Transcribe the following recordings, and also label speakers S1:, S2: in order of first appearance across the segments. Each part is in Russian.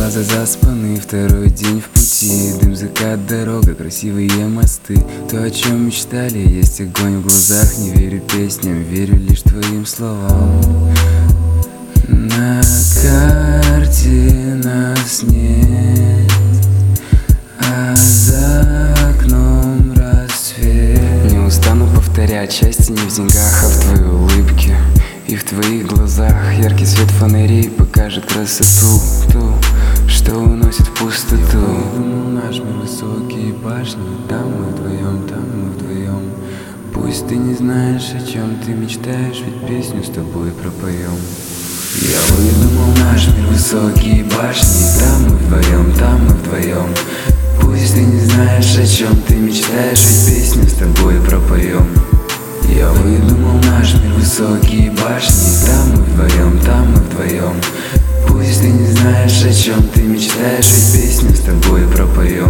S1: глаза заспаны, второй день в пути. Дым, закат, дорога, красивые мосты. То, о чем мечтали, есть огонь в глазах. Не верю песням, верю лишь твоим словам. На карте нас нет, а за окном рассвет. Не устану повторять, счастье не в деньгах, а в твоей улыбке и в твоих глазах. Яркий свет фонарей покажет красоту, ту, что уносит в пустоту. Я думал, наш мир высокие башни, там мы вдвоем, там мы вдвоем. Пусть ты не знаешь, о чем ты мечтаешь, ведь песню с тобой пропоем. Я выдумал наш мир высокие башни, там мы вдвоем, там мы вдвоем. Пусть ты не знаешь, о чем ты мечтаешь, ведь песню с тобой пропоем. Я выдумал наш мир высокие башни, там мы вдвоем, там мы вдвоем. Пусть ты не знаешь, о чем ты мечтаешь, ведь песню с тобой пропоем.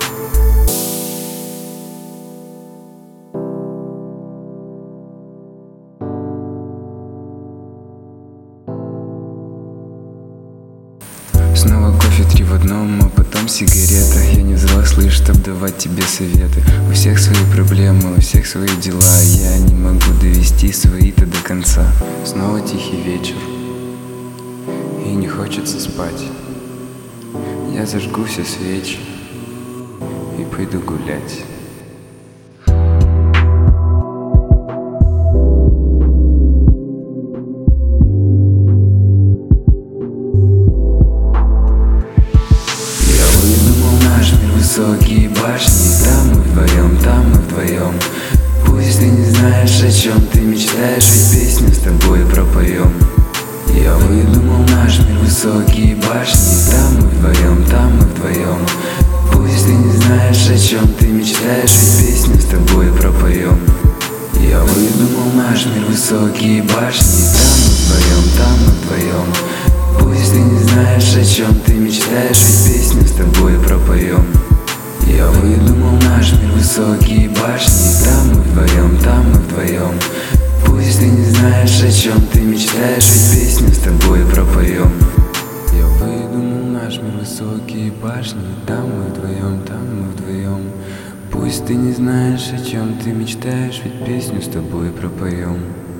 S1: Снова кофе 3 в одном, а потом сигарета. Я не взрослый, чтоб давать тебе советы. У всех свои проблемы, у всех свои дела. Я не могу довести свои-то до конца. Снова тихий вечер, и не хочется спать. Я зажгу все свечи и пойду гулять. Высокие башни, там мы вдвоем, там мы вдвоем. Пусть ты не знаешь, о чем ты мечтаешь, ведь песню с тобой пропоем. Я выдумал наш мир высокие башни, там мы вдвоем, там мы вдвоем. Пусть ты не знаешь, о чем ты мечтаешь, ведь песню с тобой пропоем. Я выдумал наш мир высокие башни, там мы вдвоем, там мы вдвоем. Пусть ты не знаешь, о чем ты мечтаешь, ведь песню с тобой пропоем. Я выдумал наш мир высокие башни, там мы вдвоем, там мы вдвоем. Пусть ты не знаешь, о чем ты мечтаешь, ведь песню с тобой пропоем. Я выдумал наш мир высокие башни, там мы вдвоем, там мы вдвоем. Пусть ты не знаешь, о чем ты мечтаешь, ведь песню с тобой пропоем.